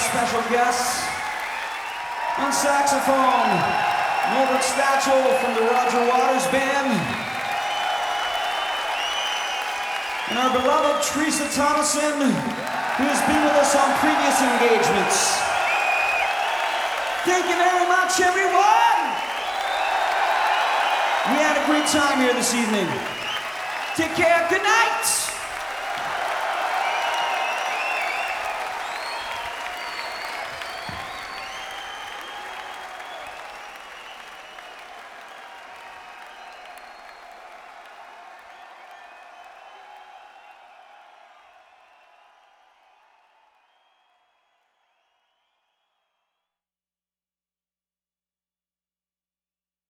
special guests. On saxophone, Norbert Stachel from the Roger Waters Band. And our beloved Teresa Thomason, who has been with us on previous engagements. Thank you very much, everyone! We had a great time here this evening. Take care, good night!